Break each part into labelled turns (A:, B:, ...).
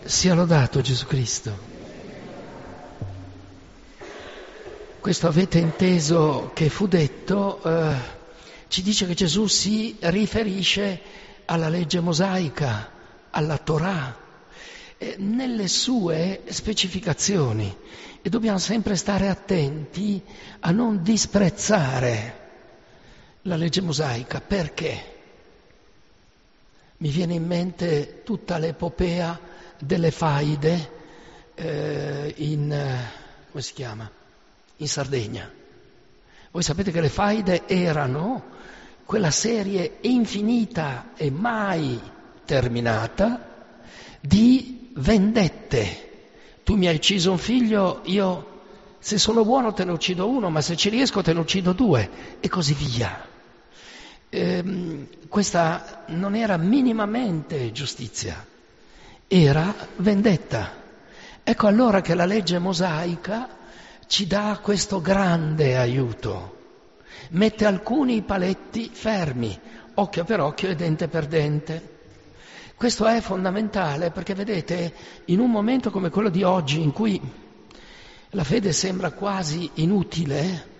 A: Sia lodato Gesù Cristo. Questo avete inteso che fu detto, ci dice che Gesù si riferisce alla legge mosaica, alla Torah, nelle sue specificazioni, e dobbiamo sempre stare attenti a non disprezzare la legge mosaica. Perché? Mi viene in mente tutta l'epopea delle faide come si chiama? In Sardegna. Voi sapete che le faide erano quella serie infinita e mai terminata di vendette. Tu mi hai ucciso un figlio, io se sono buono te ne uccido uno, ma se ci riesco te ne uccido due, e così via. Questa non era minimamente giustizia, era vendetta. Ecco allora che la legge mosaica ci dà questo grande aiuto, mette alcuni paletti fermi, occhio per occhio e dente per dente. Questo è fondamentale perché vedete, in un momento come quello di oggi in cui la fede sembra quasi inutile,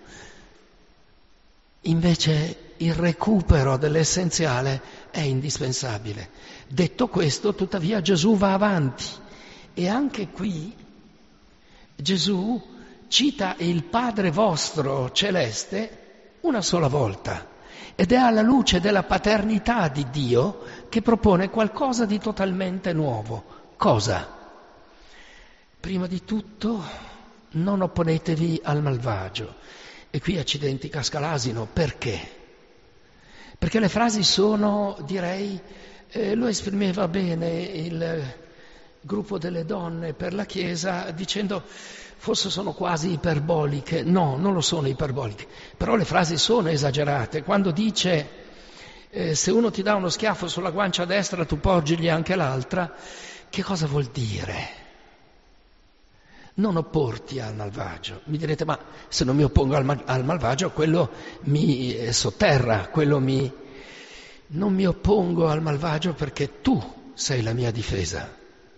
A: invece il recupero dell'essenziale è indispensabile. Detto questo, tuttavia, Gesù va avanti e anche qui Gesù cita il Padre vostro celeste una sola volta, ed è alla luce della paternità di Dio che propone qualcosa di totalmente nuovo. Cosa? Prima di tutto, non opponetevi al malvagio. E qui accidenti casca l'asino. Perché? Perché le frasi sono, direi, lo esprimeva bene il gruppo delle donne per la Chiesa dicendo forse sono quasi iperboliche. No, non lo sono iperboliche, però le frasi sono esagerate. Quando dice se uno ti dà uno schiaffo sulla guancia destra tu porgigli anche l'altra, che cosa vuol dire? Non opporti al malvagio. Mi direte, ma se non mi oppongo al malvagio, quello mi sotterra, non mi oppongo al malvagio perché tu sei la mia difesa.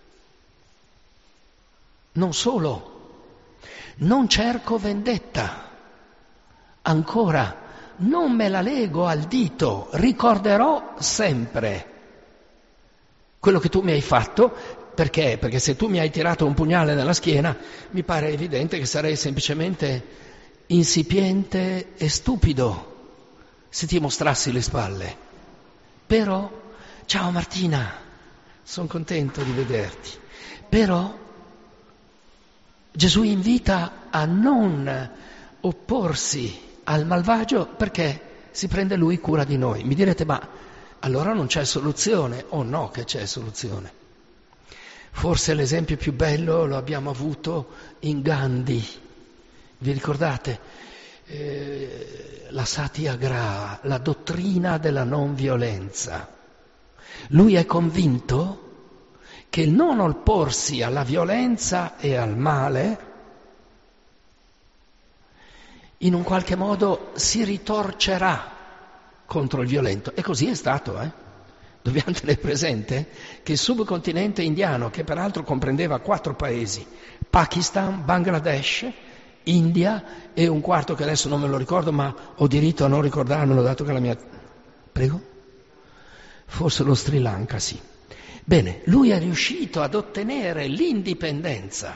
A: Non solo, non cerco vendetta. Ancora, non me la lego al dito, ricorderò sempre quello che tu mi hai fatto. Perché? Perché se tu mi hai tirato un pugnale nella schiena, mi pare evidente che sarei semplicemente insipiente e stupido se ti mostrassi le spalle. Però, ciao Martina, sono contento di vederti. Però Gesù invita a non opporsi al malvagio perché si prende lui cura di noi. Mi direte, ma allora non c'è soluzione? Oh no che c'è soluzione. Forse l'esempio più bello lo abbiamo avuto in Gandhi. Vi ricordate? La Satyagraha, la dottrina della non violenza. Lui è convinto che il non opporsi alla violenza e al male in un qualche modo si ritorcerà contro il violento. E così è stato, Dobbiamo tenere presente che il subcontinente indiano, che peraltro comprendeva 4 paesi, Pakistan, Bangladesh, India e un quarto che adesso non me lo ricordo, ma ho diritto a non ricordarmelo dato che la mia... Prego? Forse lo Sri Lanka, sì. Bene, lui è riuscito ad ottenere l'indipendenza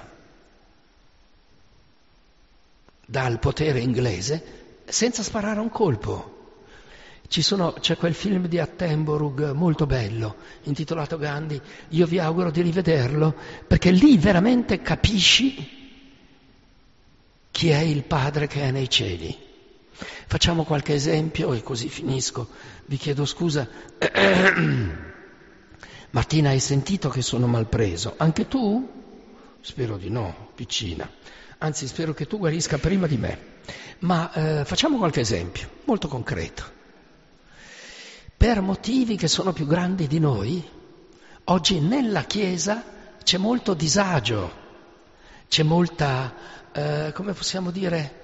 A: dal potere inglese senza sparare un colpo. C'è quel film di Attenborough molto bello, intitolato Gandhi, io vi auguro di rivederlo, perché lì veramente capisci chi è il Padre che è nei cieli. Facciamo qualche esempio e così finisco. Vi chiedo scusa. Martina, hai sentito che sono mal preso? Anche tu? Spero di no, piccina. Anzi, spero che tu guarisca prima di me. Ma facciamo qualche esempio, molto concreto. Per motivi che sono più grandi di noi, oggi nella Chiesa c'è molto disagio, c'è molta, come possiamo dire,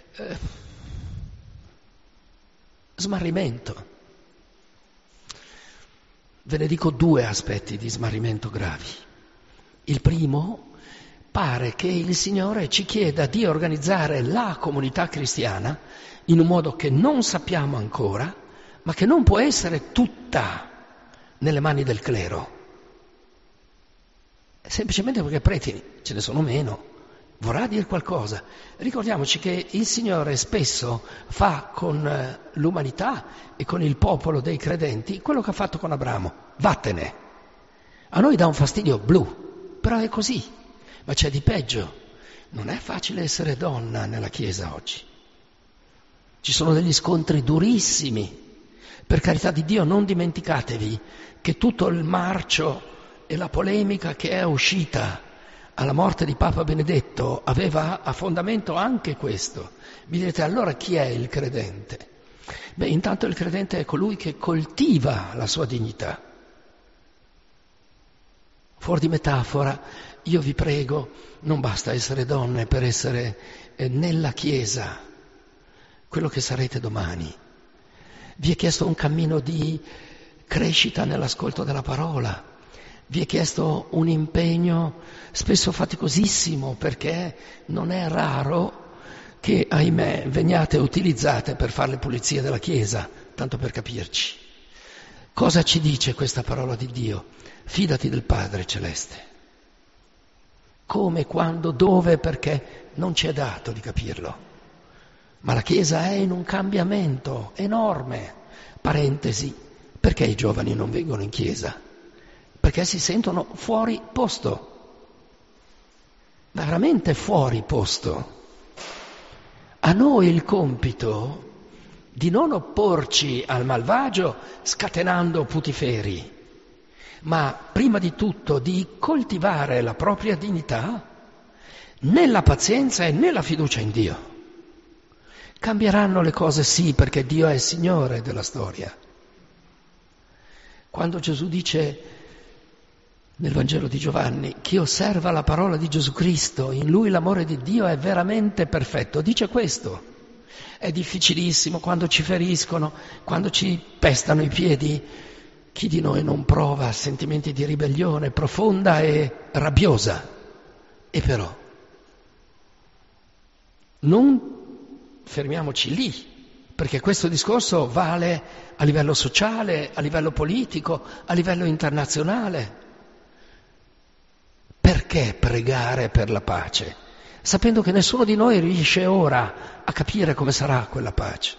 A: smarrimento. Ve ne dico 2 aspetti di smarrimento gravi. Il primo, pare che il Signore ci chieda di organizzare la comunità cristiana in un modo che non sappiamo ancora, ma che non può essere tutta nelle mani del clero. Semplicemente perché preti ce ne sono meno, vorrà dire qualcosa. Ricordiamoci che il Signore spesso fa con l'umanità e con il popolo dei credenti quello che ha fatto con Abramo: vattene. A noi dà un fastidio blu, però è così. Ma c'è di peggio. Non è facile essere donna nella Chiesa oggi. Ci sono degli scontri durissimi. Per carità di Dio, non dimenticatevi che tutto il marcio e la polemica che è uscita alla morte di Papa Benedetto aveva a fondamento anche questo. Vi direte: allora chi è il credente? Beh, intanto il credente è colui che coltiva la sua dignità. Fuori di metafora, io vi prego, non basta essere donne per essere nella Chiesa quello che sarete domani. Vi è chiesto un cammino di crescita nell'ascolto della parola. Vi è chiesto un impegno spesso faticosissimo, perché non è raro che, ahimè, veniate utilizzate per fare le pulizie della Chiesa, tanto per capirci. Cosa ci dice questa parola di Dio? Fidati del Padre Celeste. Come, quando, dove, perché non ci è dato di capirlo. Ma la Chiesa è in un cambiamento enorme. Parentesi, perché i giovani non vengono in Chiesa? Perché si sentono fuori posto, veramente fuori posto. A noi il compito di non opporci al malvagio scatenando putiferi, ma prima di tutto di coltivare la propria dignità nella pazienza e nella fiducia in Dio. Cambieranno le cose, sì, perché Dio è il Signore della storia. Quando Gesù dice nel Vangelo di Giovanni: chi osserva la parola di Gesù Cristo, in lui l'amore di Dio è veramente perfetto, dice questo. È difficilissimo quando ci feriscono, quando ci pestano i piedi. Chi di noi non prova sentimenti di ribellione profonda e rabbiosa? E però non fermiamoci lì, perché questo discorso vale a livello sociale, a livello politico, a livello internazionale. Perché pregare per la pace, sapendo che nessuno di noi riesce ora a capire come sarà quella pace?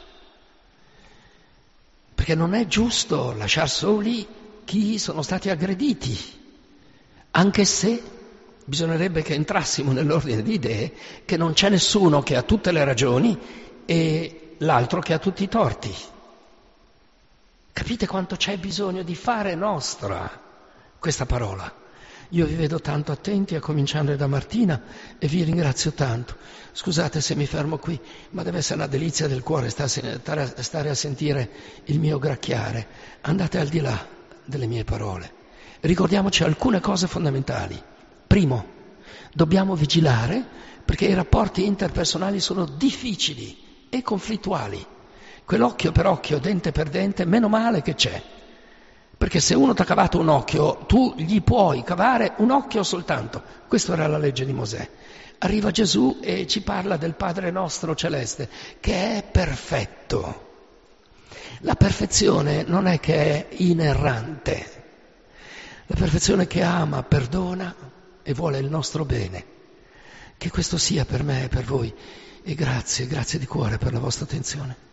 A: Perché non è giusto lasciar soli chi sono stati aggrediti, anche se bisognerebbe che entrassimo nell'ordine di idee che non c'è nessuno che ha tutte le ragioni e l'altro che ha tutti i torti. Capite quanto c'è bisogno di fare nostra questa parola? Io vi vedo tanto attenti, a cominciare da Martina, e vi ringrazio tanto. Scusate se mi fermo qui, ma deve essere una delizia del cuore stare a sentire il mio gracchiare. Andate al di là delle mie parole. Ricordiamoci alcune cose fondamentali. Primo, dobbiamo vigilare perché i rapporti interpersonali sono difficili e conflittuali. Quell'occhio per occhio, dente per dente, meno male che c'è. Perché se uno ti ha cavato un occhio, tu gli puoi cavare un occhio soltanto. Questa era la legge di Mosè. Arriva Gesù e ci parla del Padre nostro celeste, che è perfetto. La perfezione non è che è inerrante. La perfezione che ama, perdona e vuole il nostro bene. Che questo sia per me e per voi. E grazie di cuore per la vostra attenzione.